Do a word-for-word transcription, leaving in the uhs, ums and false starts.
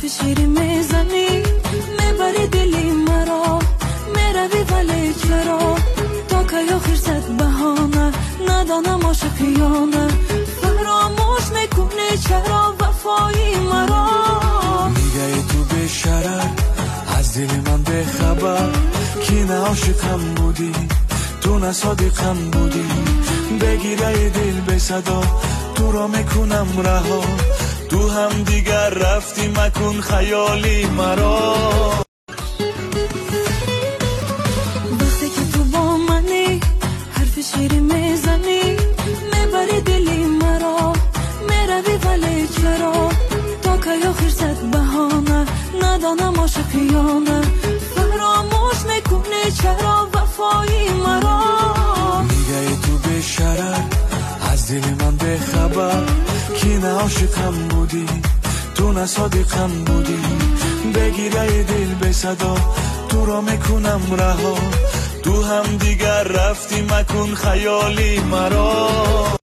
شیری میزنی میبری دلی مرا میروی ولی چرا تا که آخر زد بهانه ندانم عاشقیانه فراموش میکنی چرا وفایی مرا میگه تو به شرر از دل من به خبر کی نه عاشقم بودی تو نه صادقم بودی بگیره دل به صدا تو را میکنم رها تو هم دیگر رفتی مکن خیالی مرا وقتی که تو با منی حرف شیری میزنی میبری دلی مرا میروی ولی چرا تا که آخر زد بهانه ندانم عاشقیانه فراموش میکنی چرا وفایی مرا میگه تو به شرر از دل من به خبر کی نه عاشقم بودی تو نه صادقم بودی بگیره دل به صدا تو را میکنم رها تو هم دیگر رفتی مکن خیالی مرا